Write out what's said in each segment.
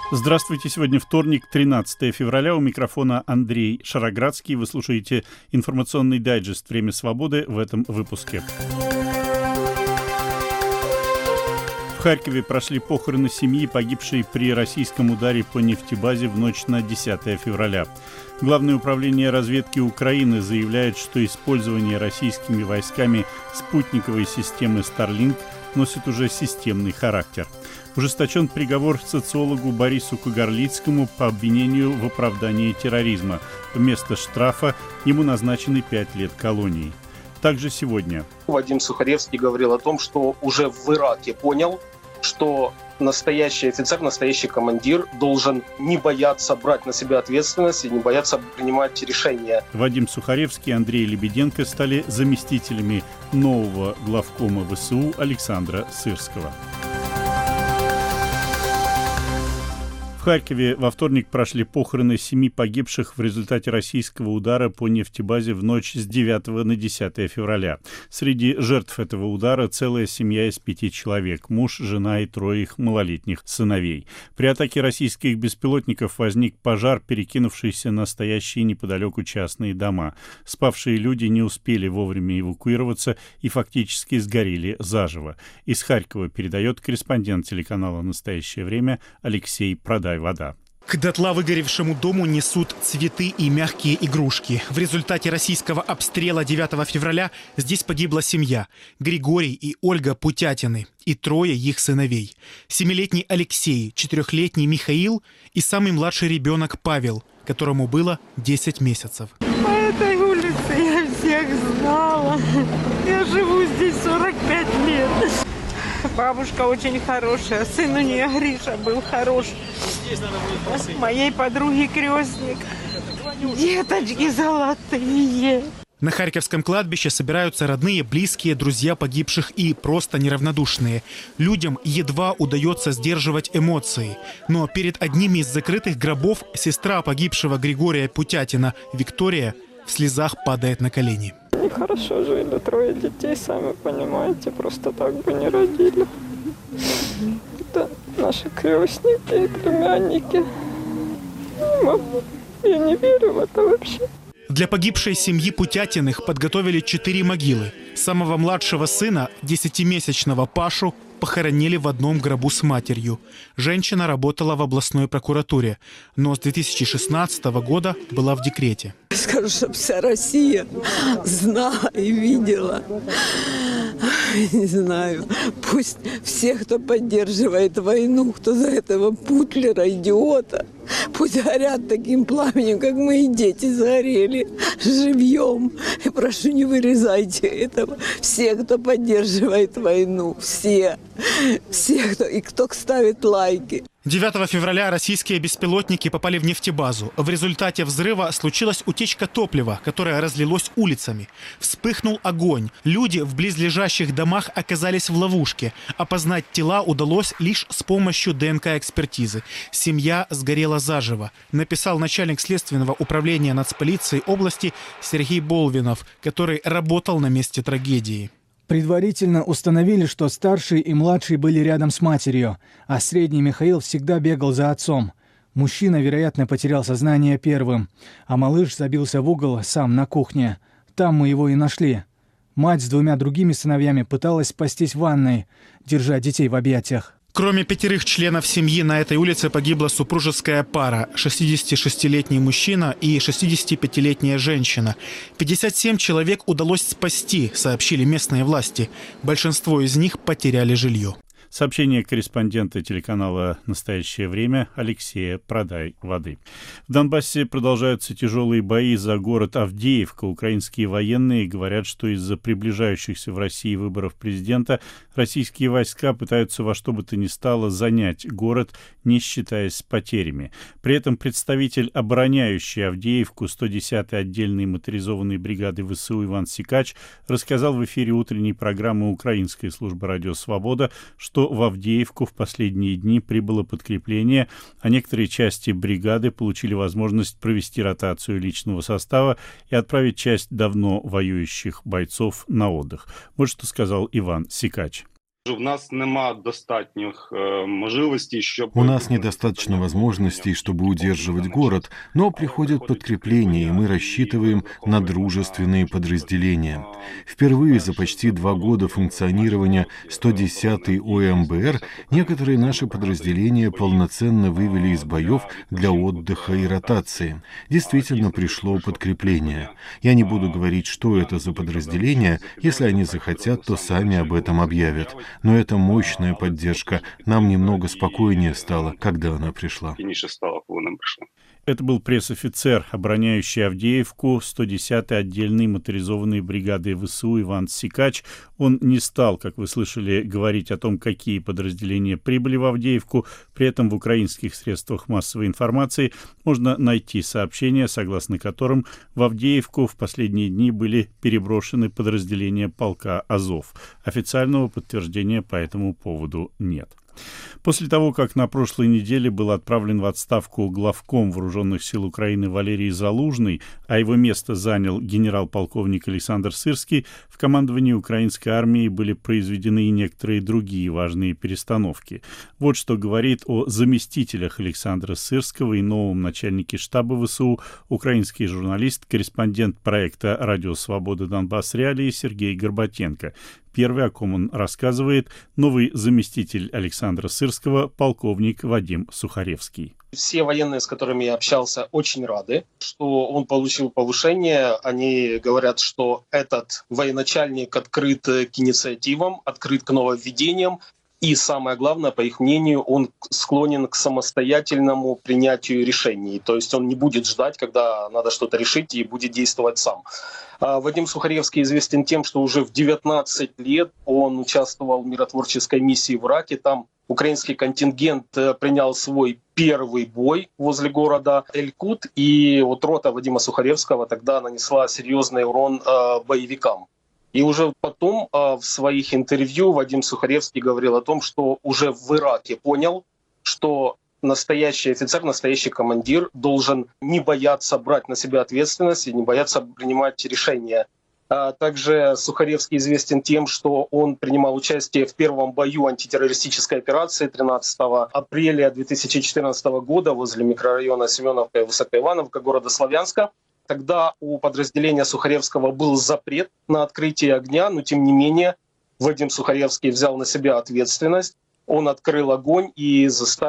Здравствуйте. Сегодня вторник, 13 февраля. У микрофона Андрей Шароградский. Вы слушаете информационный дайджест «Время свободы» в этом выпуске. В Харькове прошли похороны семьи, погибшей при российском ударе по нефтебазе в ночь на 10 февраля. Главное управление разведки Украины заявляет, что использование российскими войсками спутниковой системы Starlink носит уже системный характер. Ужесточен приговор социологу Борису Кагарлицкому по обвинению в оправдании терроризма. Вместо штрафа ему назначены 5 лет колонии. Также сегодня Вадим Сухаревский говорил о том, что уже в Ираке понял, что настоящий офицер, настоящий командир должен не бояться брать на себя ответственность и не бояться принимать решения. Вадим Сухаревский и Андрей Лебеденко стали заместителями нового главкома ВСУ Александра Сырского. В Харькове во вторник прошли похороны 7 погибших в результате российского удара по нефтебазе в ночь с 9 на 10 февраля. Среди жертв этого удара целая семья из 5 человек – муж, жена и 3 их малолетних сыновей. При атаке российских беспилотников возник пожар, перекинувшийся на стоящие неподалеку частные дома. Спавшие люди не успели вовремя эвакуироваться и фактически сгорели заживо. Из Харькова передает корреспондент телеканала «Настоящее время» Алексей Продай вода. К дотла выгоревшему дому несут цветы и мягкие игрушки. В результате российского обстрела 9 февраля здесь погибла семья – Григорий и Ольга Путятины и 3 их сыновей. 7-летний Алексей, 4-летний Михаил и самый младший ребенок Павел, которому было 10 месяцев. По этой улице я всех знала. Я живу здесь 45 лет. Бабушка очень хорошая, сын у нее Гриша был хорош. Моей подруги крестник. Деточки золотые. На Харьковском кладбище собираются родные, близкие, друзья погибших и просто неравнодушные. Людям едва удается сдерживать эмоции. Но перед одним из закрытых гробов сестра погибшего Григория Путятина, Виктория, в слезах падает на колени. Они хорошо жили, 3 детей, сами понимаете, просто так бы не родили. Это наши крестники и племянники. Я не верю в это вообще. Для погибшей семьи Путятиных подготовили 4 могилы. Самого младшего сына, 10-месячного Пашу, похоронили в одном гробу с матерью. Женщина работала в областной прокуратуре, но с 2016 года была в декрете. Скажу, чтобы вся Россия знала и видела. Не знаю, пусть все, кто поддерживает войну, кто за этого Путлера, идиота, пусть горят таким пламенем, как мои дети сгорели живьем. И прошу, не вырезайте этого. Все, кто поддерживает войну, все, кто ставит лайки. 9 февраля российские беспилотники попали в нефтебазу. В результате взрыва случилась утечка топлива, которое разлилось улицами. Вспыхнул огонь. Люди в близлежащих домах оказались в ловушке. Опознать тела удалось лишь с помощью ДНК-экспертизы. Семья сгорела заживо, написал начальник следственного управления нацполиции области Сергей Болвинов, который работал на месте трагедии. Предварительно установили, что старший и младший были рядом с матерью, а средний Михаил всегда бегал за отцом. Мужчина, вероятно, потерял сознание первым, а малыш забился в угол сам на кухне. Там мы его и нашли. Мать с 2 другими сыновьями пыталась спастись в ванной, держа детей в объятиях. Кроме 5 членов семьи, на этой улице погибла супружеская пара – 66-летний мужчина и 65-летняя женщина. 57 человек удалось спасти, сообщили местные власти. Большинство из них потеряли жилье. Сообщение корреспондента телеканала «Настоящее время» Алексея Продай воды. В Донбассе продолжаются тяжелые бои за город Авдеевка. Украинские военные говорят, что из-за приближающихся в России выборов президента российские войска пытаются во что бы то ни стало занять город, не считаясь с потерями. При этом представитель обороняющей Авдеевку 110-й отдельной моторизованной бригады ВСУ Иван Сикач рассказал в эфире утренней программы Украинской службы «Радио Свобода», что в Авдеевку в последние дни прибыло подкрепление, а некоторые части бригады получили возможность провести ротацию личного состава и отправить часть давно воюющих бойцов на отдых. Вот что сказал Иван Сикач. У нас недостаточно возможностей, чтобы удерживать город, но приходят подкрепления, и мы рассчитываем на дружественные подразделения. Впервые за почти 2 года функционирования 110-й ОМБР некоторые наши подразделения полноценно вывели из боев для отдыха и ротации. Действительно пришло подкрепление. Я не буду говорить, что это за подразделения. Если они захотят, то сами об этом объявят. Но это мощная поддержка. Нам немного спокойнее стало, когда она пришла. Это был пресс-офицер, обороняющий Авдеевку 110-й отдельной моторизованной бригады ВСУ Иван Сикач. Он не стал, как вы слышали, говорить о том, какие подразделения прибыли в Авдеевку. При этом в украинских средствах массовой информации можно найти сообщения, согласно которым в Авдеевку в последние дни были переброшены подразделения полка Азов. Официального подтверждения по этому поводу нет. После того, как на прошлой неделе был отправлен в отставку главком Вооруженных сил Украины Валерий Залужный, а его место занял генерал-полковник Александр Сырский, в командовании украинской армии были произведены и некоторые другие важные перестановки. Вот что говорит о заместителях Александра Сырского и новом начальнике штаба ВСУ украинский журналист, корреспондент проекта «Радио Свобода Донбасс Реалии» Сергей Горбатенко. Первый, о ком он рассказывает, новый заместитель Александра Сырского, полковник Вадим Сухаревский. Все военные, с которыми я общался, очень рады, что он получил повышение. Они говорят, что этот военачальник открыт к инициативам, открыт к нововведениям. И самое главное, по их мнению, он склонен к самостоятельному принятию решений. То есть он не будет ждать, когда надо что-то решить, и будет действовать сам. Вадим Сухаревский известен тем, что уже в 19 лет он участвовал в миротворческой миссии в Ираке. Там украинский контингент принял свой первый бой возле города Эль-Кут. И вот рота Вадима Сухаревского тогда нанесла серьезный урон боевикам. И уже потом в своих интервью Вадим Сухаревский говорил о том, что уже в Ираке понял, что настоящий офицер, настоящий командир должен не бояться брать на себя ответственность и не бояться принимать решения. Также Сухаревский известен тем, что он принимал участие в первом бою антитеррористической операции 13 апреля 2014 года возле микрорайона Семеновка и Высокоивановка города Славянска. Тогда у подразделения Сухаревского был запрет на открытие огня, но тем не менее Вадим Сухаревский взял на себя ответственность. Он открыл огонь и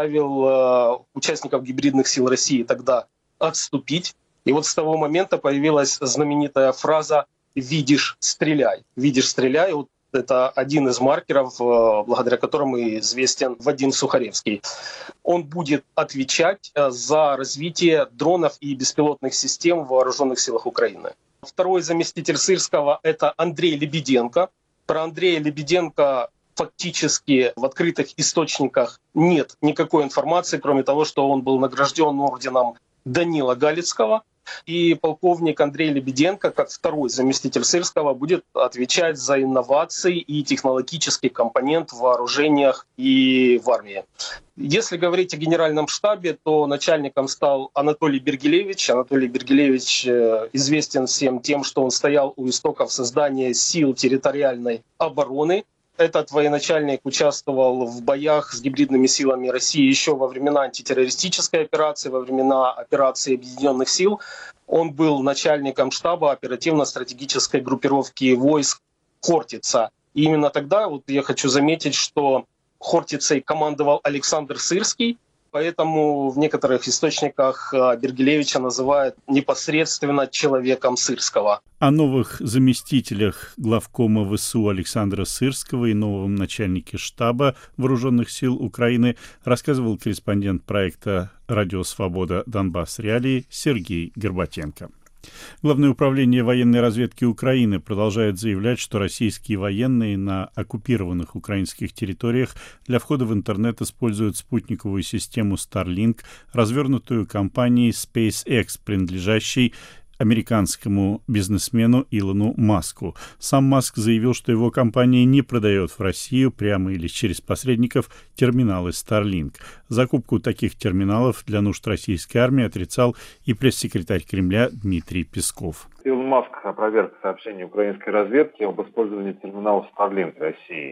заставил участников гибридных сил России тогда отступить. И вот с того момента появилась знаменитая фраза «видишь, стреляй». «Видишь, стреляй». Вот это один из маркеров, благодаря которому известен Вадим Сухаревский. Он будет отвечать за развитие дронов и беспилотных систем в вооруженных силах Украины. Второй заместитель Сырского – это Андрей Лебеденко. Про Андрея Лебеденко фактически в открытых источниках нет никакой информации, кроме того, что он был награжден орденом Данила Галицкого. И полковник Андрей Лебеденко, как второй заместитель Сырского, будет отвечать за инновации и технологический компонент в вооружениях и в армии. Если говорить о генеральном штабе, то начальником стал Анатолий Бергилевич. Анатолий Бергилевич известен всем тем, что он стоял у истоков создания сил территориальной обороны. Этот военачальник участвовал в боях с гибридными силами России еще во времена антитеррористической операции, во времена операции Объединенных сил. Он был начальником штаба оперативно-стратегической группировки войск Хортица. И именно тогда, вот я хочу заметить, что Хортицей командовал Александр Сырский, поэтому в некоторых источниках Бергилевича называют непосредственно человеком Сырского. О новых заместителях главкома ВСУ Александра Сырского и новом начальнике штаба Вооруженных сил Украины рассказывал корреспондент проекта «Радио Свобода Донбасс Реалии» Сергей Горбатенко. Главное управление военной разведки Украины продолжает заявлять, что российские военные на оккупированных украинских территориях для входа в интернет используют спутниковую систему Starlink, развернутую компанией SpaceX, принадлежащей американскому бизнесмену Илону Маску. Сам Маск заявил, что его компания не продает в Россию прямо или через посредников терминалы Starlink. Закупку таких терминалов для нужд российской армии отрицал и пресс-секретарь Кремля Дмитрий Песков. Илон Маск опроверг сообщение украинской разведки об использовании терминалов Starlink в России.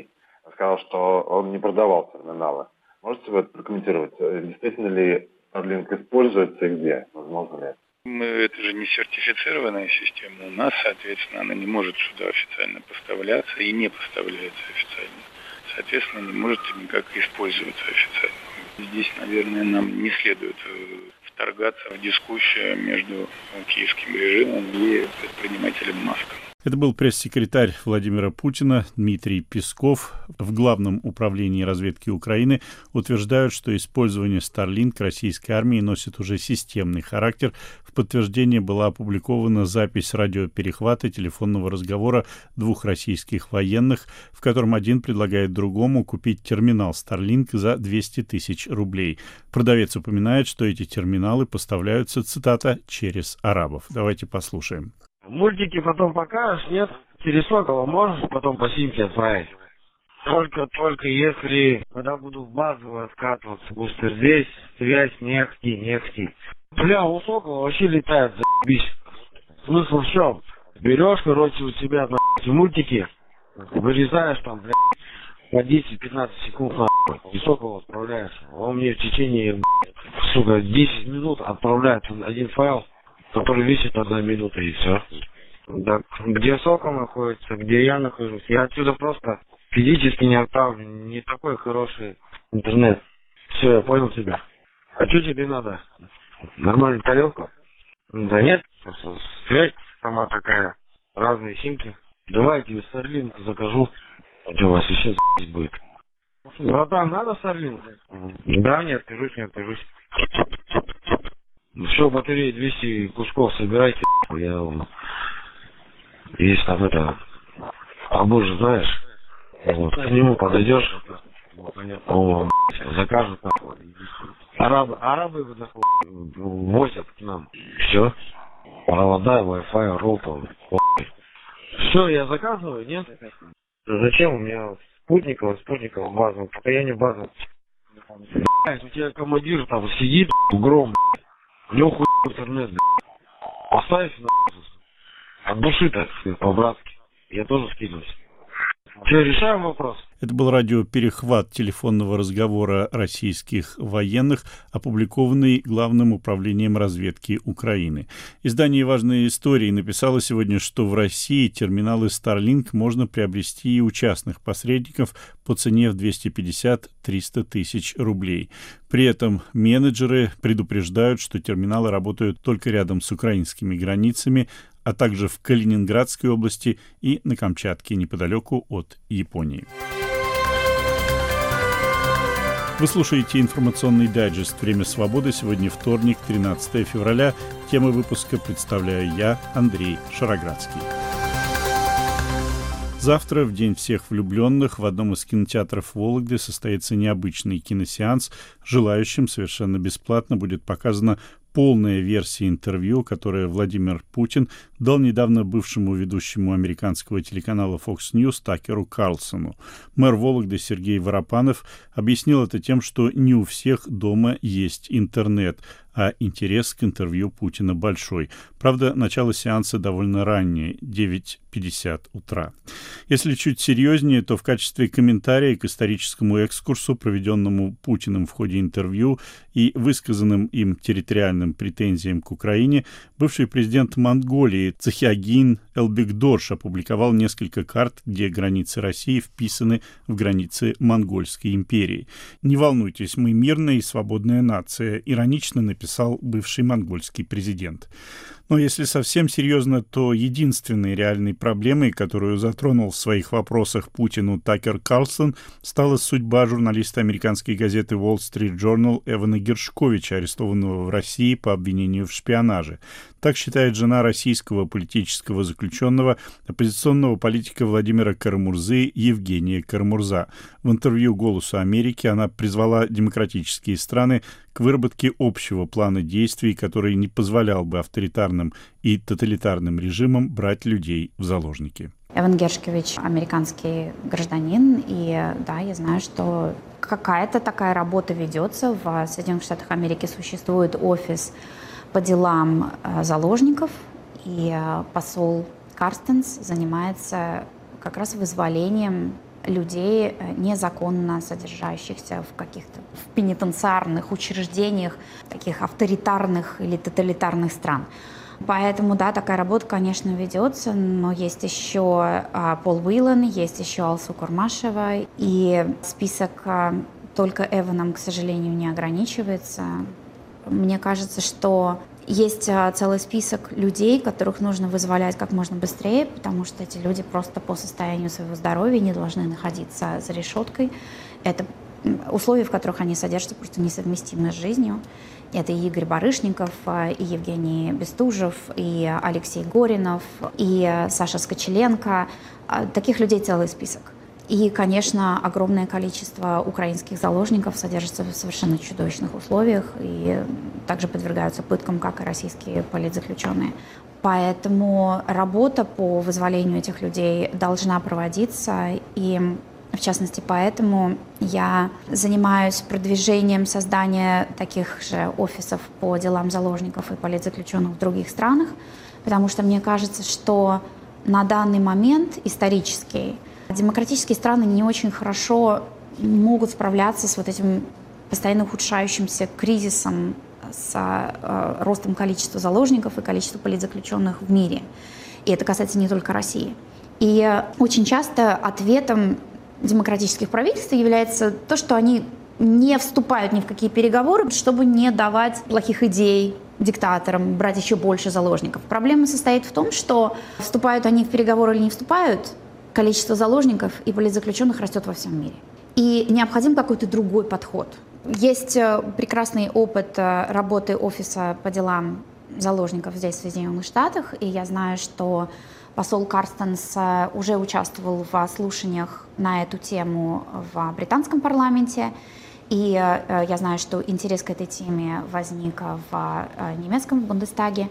сказал, что он не продавал терминалы. Можете вы это прокомментировать? Действительно ли Starlink используется и где? Возможно ли это? Это же не сертифицированная система. У нас, соответственно, она не может сюда официально поставляться и не поставляется официально. Соответственно, не может никак использоваться официально. Здесь, наверное, нам не следует вторгаться в дискуссию между киевским режимом и предпринимателем Маском. Это был пресс-секретарь Владимира Путина Дмитрий Песков. В Главном управлении разведки Украины утверждают, что использование Starlink российской армии носит уже системный характер. В подтверждение была опубликована запись радиоперехвата телефонного разговора двух российских военных, в котором один предлагает другому купить терминал Starlink за 200 тысяч рублей. Продавец упоминает, что эти терминалы поставляются, цитата, через арабов. Давайте послушаем. Мультики потом покажешь, нет? Через Сокола можешь потом по симке отправить? Только если, когда буду в базу откатываться, бустер здесь, связь не ахти. Бля, у Сокола вообще летает, заебись. Смысл в чем? Берешь, короче, у себя мультики, вырезаешь там, бля, по 10-15 секунд, нахуй, и Сокол отправляется. Он мне в течение, сука, 10 минут отправляет один файл, который весит 1 минута, и все. Да, где Сокол находится, где я нахожусь, я отсюда просто физически не отправлю, не такой хороший интернет. Все, я понял тебя. А что тебе надо? Нормальную тарелку? Да нет, просто связь сама такая, разные симки. Давай я тебе Starlink закажу, у вас еще будет. Братан, надо Starlink? Да, не откажусь. Все, батареи 200 кусков собирайте, есть там это, боже, знаешь, вот, к нему подойдешь, он закажет, нахуй. Арабы нахуй возят к нам, все, провода, Wi-Fi, роутер, все, я заказываю, нет? Зачем у меня спутников базу, постоянно базу. Блять, у тебя командир там сидит, гром, у него хуй интернет, поставь от души, так сказать, по-братски. Я тоже скинусь. Что, решаем вопрос? Это был радиоперехват телефонного разговора российских военных, опубликованный Главным управлением разведки Украины. Издание «Важные истории» написало сегодня, что в России терминалы Starlink можно приобрести и у частных посредников по цене в 250-300 тысяч рублей. При этом менеджеры предупреждают, что терминалы работают только рядом с украинскими границами, а также в Калининградской области и на Камчатке, неподалеку от Японии. Вы слушаете информационный дайджест «Время свободы». Сегодня вторник, 13 февраля. Темы выпуска представляю я, Андрей Шароградский. Завтра, в День всех влюбленных, в одном из кинотеатров Вологды состоится необычный киносеанс. Желающим совершенно бесплатно будет показана полная версия интервью, которое Владимир Путин дал недавно бывшему ведущему американского телеканала Fox News Такеру Карлсону. Мэр Вологды Сергей Воропанов объяснил это тем, что не у всех дома есть интернет, а интерес к интервью Путина большой. Правда, начало сеанса довольно раннее, 9:50 утра. Если чуть серьезнее, то в качестве комментария к историческому экскурсу, проведенному Путиным в ходе интервью и высказанным им территориальным претензиям к Украине, бывший президент Монголии Цахиагин Элбекдорш опубликовал несколько карт, где границы России вписаны в границы Монгольской империи. «Не волнуйтесь, мы мирная и свободная нация», иронично написал бывший монгольский президент. Но если совсем серьезно, то единственной реальной проблемой, которую затронул в своих вопросах Путину Такер Карлсон, стала судьба журналиста американской газеты Wall Street Journal Эвана Гершковича, арестованного в России по обвинению в шпионаже. Так считает жена российского политического заключенного, оппозиционного политика Владимира Карамурзы Евгения Карамурза. В интервью «Голосу Америки» она призвала демократические страны к выработке общего плана действий, который не позволял бы авторитарным и тоталитарным режимам брать людей в заложники. Эван Гершкович американский гражданин, и да, я знаю, что какая-то такая работа ведется. В Соединенных Штатах Америки существует офис по делам заложников, и посол Карстенс занимается как раз вызволением людей, незаконно содержащихся в каких-то пенитенциарных учреждениях таких авторитарных или тоталитарных стран. Поэтому, да, такая работа, конечно, ведется, но есть еще Пол Уилан, есть еще Алсу Курмашева, и список только Эваном, к сожалению, не ограничивается. Мне кажется, что есть целый список людей, которых нужно вызволять как можно быстрее, потому что эти люди просто по состоянию своего здоровья не должны находиться за решеткой. Это условия, в которых они содержатся, просто несовместимы с жизнью. Это и Игорь Барышников, и Евгений Бестужев, и Алексей Горинов, и Саша Скочеленко. Таких людей целый список. И, конечно, огромное количество украинских заложников содержатся в совершенно чудовищных условиях и также подвергаются пыткам, как и российские политзаключенные. Поэтому работа по вызволению этих людей должна проводиться, и в частности, поэтому я занимаюсь продвижением создания таких же офисов по делам заложников и политзаключенных в других странах, потому что мне кажется, что на данный момент исторический демократические страны не очень хорошо могут справляться с вот этим постоянно ухудшающимся кризисом, с ростом количества заложников и количества политзаключенных в мире. И это касается не только России. И очень часто ответом демократических правительств является то, что они не вступают ни в какие переговоры, чтобы не давать плохих идей диктаторам, брать еще больше заложников. Проблема состоит в том, что вступают они в переговоры или не вступают, количество заложников и политзаключенных растет во всем мире. И необходим какой-то другой подход. Есть прекрасный опыт работы офиса по делам заложников здесь, в Соединенных Штатах, и я знаю, что посол Карстенс уже участвовал в слушаниях на эту тему в британском парламенте, и я знаю, что интерес к этой теме возник в немецком Бундестаге.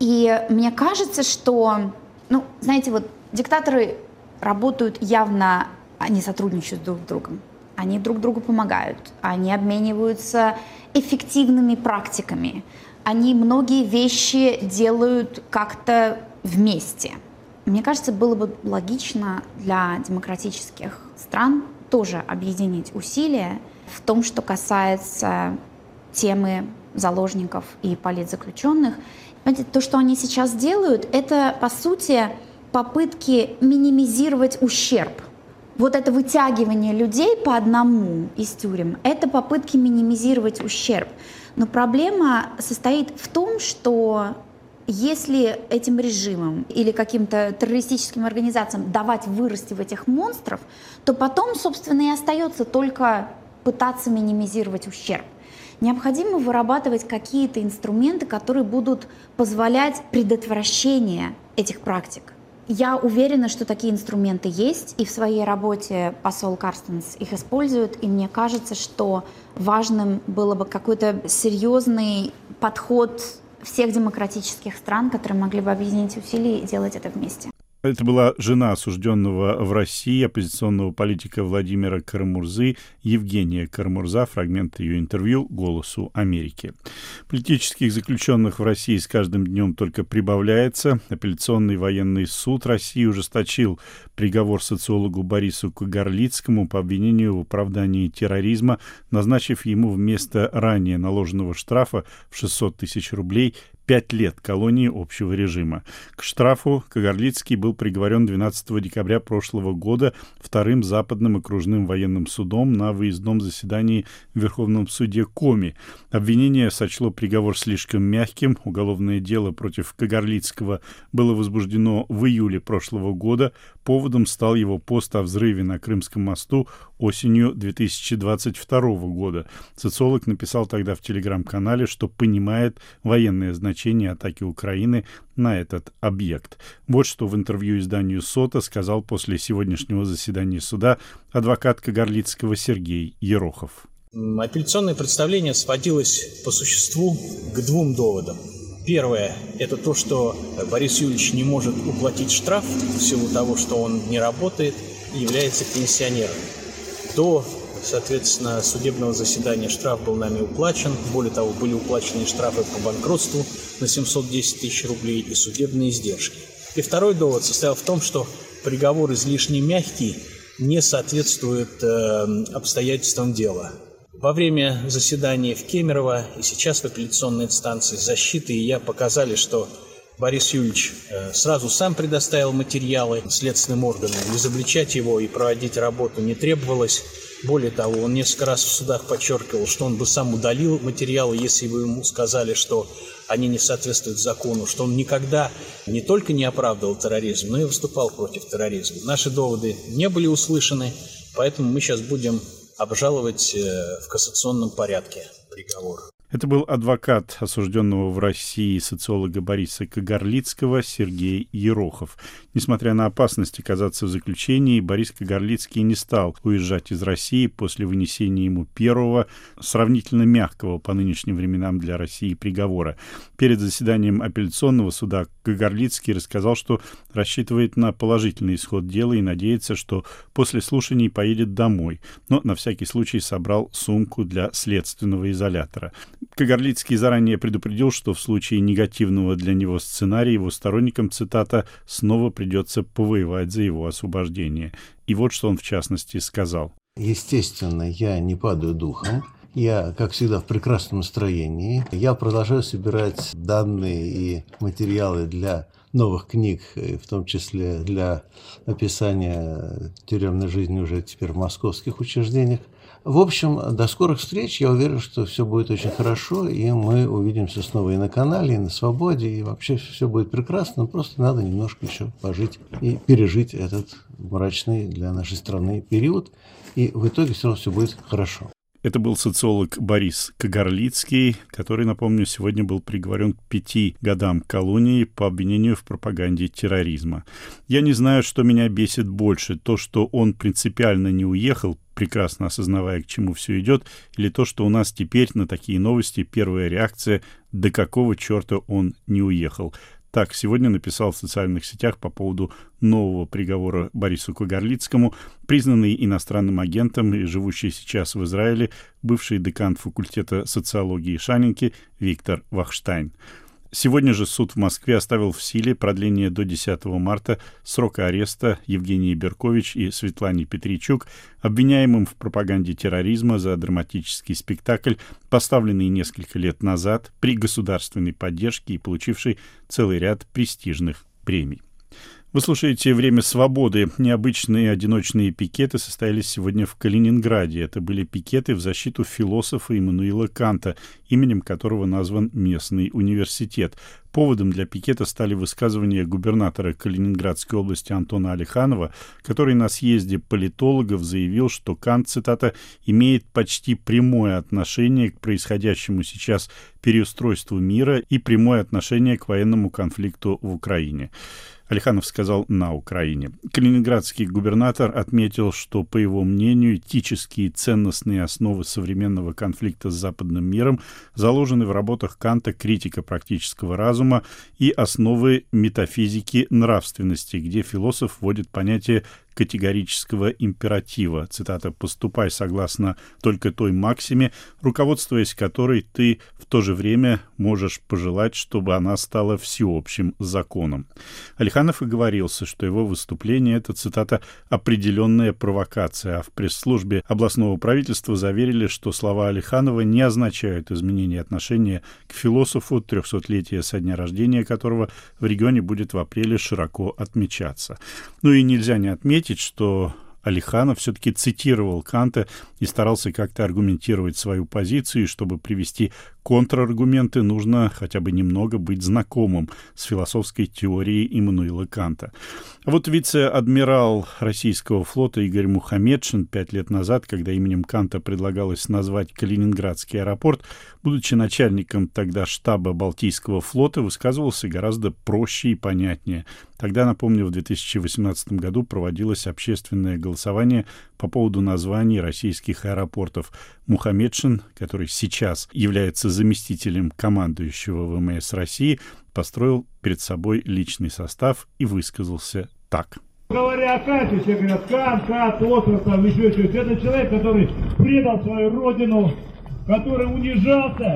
И мне кажется, что, знаете, вот диктаторы работают явно, они сотрудничают друг с другом, они друг другу помогают, они обмениваются эффективными практиками, они многие вещи делают как-то вместе. Мне кажется, было бы логично для демократических стран тоже объединить усилия в том, что касается темы заложников и политзаключенных. Понимаете, то, что они сейчас делают, это, по сути, попытки минимизировать ущерб. Вот это вытягивание людей по одному из тюрем, это попытки минимизировать ущерб. Но проблема состоит в том, что если этим режимам или каким-то террористическим организациям давать вырасти в этих монстров, то потом, собственно, и остается только пытаться минимизировать ущерб. Необходимо вырабатывать какие-то инструменты, которые будут позволять предотвращение этих практик. Я уверена, что такие инструменты есть, и в своей работе посол Карстенс их использует, и мне кажется, что важным было бы какой-то серьезный подход всех демократических стран, которые могли бы объединить усилия и делать это вместе. Это была жена осужденного в России оппозиционного политика Владимира Карамурзы, Евгения Карамурза, фрагмент ее интервью «Голосу Америки». Политических заключенных в России с каждым днем только прибавляется. Апелляционный военный суд России ужесточил приговор социологу Борису Кагарлицкому по обвинению в оправдании терроризма, назначив ему вместо ранее наложенного штрафа в 600 тысяч рублей 5 лет колонии общего режима. К штрафу Кагарлицкий был приговорен 12 декабря прошлого года Вторым западным окружным военным судом на выездном заседании в Верховном суде Коми. Обвинение сочло приговор слишком мягким. Уголовное дело против Кагарлицкого было возбуждено в июле прошлого года. Поводом стал его пост о взрыве на Крымском мосту осенью 2022 года. Социолог написал тогда в телеграм-канале, что понимает военное значение атаки Украины на этот объект. Вот что в интервью изданию «Сота» сказал после сегодняшнего заседания суда адвокат Кагарлицкого Сергей Ерохов. Апелляционное представление сводилось по существу к двум доводам. Первое – это то, что Борис Юрьевич не может уплатить штраф в силу того, что он не работает и является пенсионером. До, соответственно, судебного заседания штраф был нами уплачен. Более того, были уплачены штрафы по банкротству на 710 тысяч рублей и судебные издержки. И второй довод состоял в том, что приговор излишне мягкий не соответствует обстоятельствам дела. Во время заседания в Кемерово и сейчас в апелляционной инстанции защиты и я показали, что Борис Юрьевич сразу сам предоставил материалы следственным органам. Изобличать его и проводить работу не требовалось. Более того, он несколько раз в судах подчеркивал, что он бы сам удалил материалы, если бы ему сказали, что они не соответствуют закону, что он никогда не только не оправдывал терроризм, но и выступал против терроризма. Наши доводы не были услышаны, поэтому мы сейчас будем обжаловать в кассационном порядке приговор. Это был адвокат осужденного в России социолога Бориса Кагарлицкого Сергей Ерохов. Несмотря на опасность оказаться в заключении, Борис Кагарлицкий не стал уезжать из России после вынесения ему первого, сравнительно мягкого по нынешним временам для России приговора. Перед заседанием апелляционного суда Кагарлицкий рассказал, что рассчитывает на положительный исход дела и надеется, что после слушаний поедет домой, но на всякий случай собрал сумку для следственного изолятора. Кагарлицкий заранее предупредил, что в случае негативного для него сценария его сторонникам, цитата, «снова придется повоевать за его освобождение». И вот что он в частности сказал. Естественно, я не падаю духом. Я, как всегда, в прекрасном настроении. Я продолжаю собирать данные и материалы для новых книг, в том числе для описания тюремной жизни уже теперь в московских учреждениях. В общем, до скорых встреч. Я уверен, что все будет очень хорошо, и мы увидимся снова и на канале, и на свободе, и вообще все будет прекрасно. Просто надо немножко еще пожить и пережить этот мрачный для нашей страны период, и в итоге все равно все будет хорошо. Это был социолог Борис Кагарлицкий, который, напомню, сегодня был приговорен к 5 годам колонии по обвинению в пропаганде терроризма. Я не знаю, что меня бесит больше, то, что он принципиально не уехал, прекрасно осознавая, к чему все идет, или то, что у нас теперь на такие новости первая реакция «до какого черта он не уехал?». Так сегодня написал в социальных сетях по поводу нового приговора Борису Кагарлицкому признанный иностранным агентом и живущий сейчас в Израиле бывший декан факультета социологии Шанинки Виктор Вахштайн. Сегодня же суд в Москве оставил в силе продление до 10 марта срока ареста Евгении Беркович и Светлане Петричук, обвиняемым в пропаганде терроризма за драматический спектакль, поставленный несколько лет назад при государственной поддержке и получивший целый ряд престижных премий. Вы слушаете «Время свободы». Необычные одиночные пикеты состоялись сегодня в Калининграде. Это были пикеты в защиту философа Иммануила Канта, именем которого назван местный университет. Поводом для пикета стали высказывания губернатора Калининградской области Антона Алиханова, который на съезде политологов заявил, что Кант, цитата, «имеет почти прямое отношение к происходящему сейчас переустройству мира и прямое отношение к военному конфликту в Украине». Алиханов сказал «на Украине». Калининградский губернатор отметил, что, по его мнению, этические и ценностные основы современного конфликта с западным миром заложены в работах Канта «Критика практического разума» и «Основы метафизики нравственности», где философ вводит понятие категорического императива, цитата, «поступай согласно только той максиме, руководствуясь которой ты в то же время можешь пожелать, чтобы она стала всеобщим законом». Алиханов оговорился, что его выступление — это, цитата, «определенная провокация», а в пресс-службе областного правительства заверили, что слова Алиханова не означают изменения отношения к философу, 300-летие со дня рождения которого в регионе будет в апреле широко отмечаться. Ну и нельзя не отметить, что Алиханов все-таки цитировал Канта и старался как-то аргументировать свою позицию, и чтобы привести контраргументы, нужно хотя бы немного быть знакомым с философской теорией Иммануила Канта. А вот вице-адмирал российского флота Игорь Мухамедшин 5 лет назад, когда именем Канта предлагалось назвать Калининградский аэропорт, будучи начальником тогда штаба Балтийского флота, высказывался гораздо проще и понятнее. Тогда, напомню, в 2018 году проводилось общественное голосование по поводу названий российских аэропортов. Мухамедшин, который сейчас является заместителем командующего ВМС России, построил перед собой личный состав и высказался так. Говоря о Канте, все говорят, Кант, остров, там еще что-то. Это человек, который предал свою родину, который унижался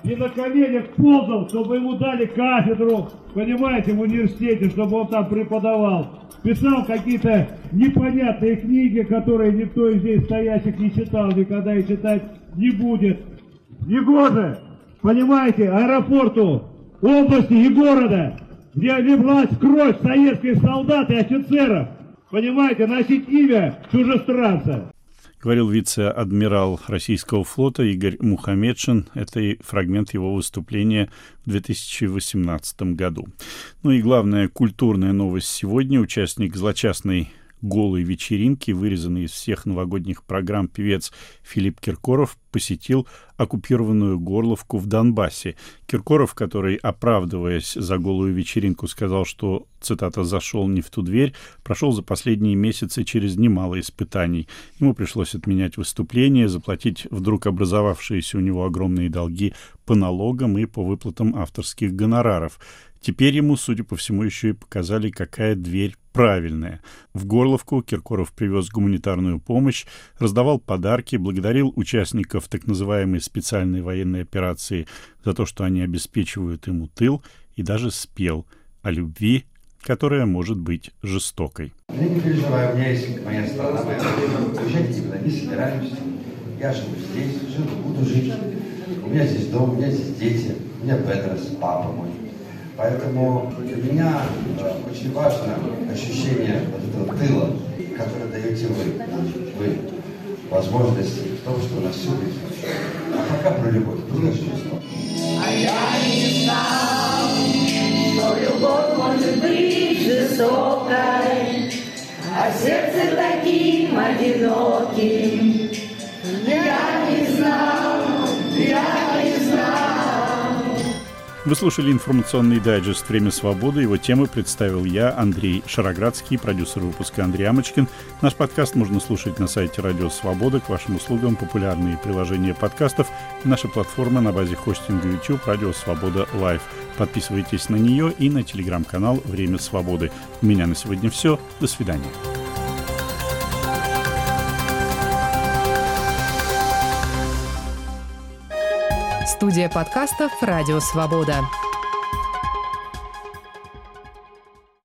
и на коленях ползал, чтобы ему дали кафедру, понимаете, в университете, чтобы он там преподавал. Писал какие-то непонятные книги, которые никто из здесь стоящих не читал, никогда и читать не будет. Негоже, понимаете, аэропорту, области и города, где лилась кровь советских солдат и офицеров, понимаете, носить имя чужестранца. Говорил вице-адмирал российского флота Игорь Мухамедшин. Это и фрагмент его выступления в 2018 году. Ну и главная культурная новость сегодня. Участник злочастной голой вечеринки, вырезанный из всех новогодних программ певец Филипп Киркоров, посетил оккупированную Горловку в Донбассе. Киркоров, который, оправдываясь за голую вечеринку, сказал, что, цитата, «зашел не в ту дверь», прошел за последние месяцы через немало испытаний. Ему пришлось отменять выступление, заплатить вдруг образовавшиеся у него огромные долги по налогам и по выплатам авторских гонораров. Теперь ему, судя по всему, еще и показали, какая дверь правильная. В Горловку Киркоров привез гуманитарную помощь, раздавал подарки, благодарил участников так называемой специальной военной операции за то, что они обеспечивают ему тыл, и даже спел о любви, которая может быть жестокой. Я не переживаю, у меня есть моя страна, моя родина. Уезжать никуда не собираюсь. Я живу здесь, буду жить. У меня здесь дом, у меня здесь дети, у меня Петрос, папа мой. Поэтому для меня очень важно ощущение вот этого тыла, которое даете вы. Возможность того, что у нас все будет. А пока про любовь. А я не знал, что любовь может быть жестокой, а сердце таким одиноким. Я не знал, я не знал. Вы слушали информационный дайджест «Время свободы». Его темы представил я, Андрей Шароградский, продюсер выпуска Андрей Амочкин. Наш подкаст можно слушать на сайте «Радио Свобода». К вашим услугам популярные приложения подкастов и наша платформа на базе хостинга YouTube «Радио Свобода Лайв». Подписывайтесь на нее и на телеграм-канал «Время свободы». У меня на сегодня все. До свидания. Студия подкастов «Радио Свобода».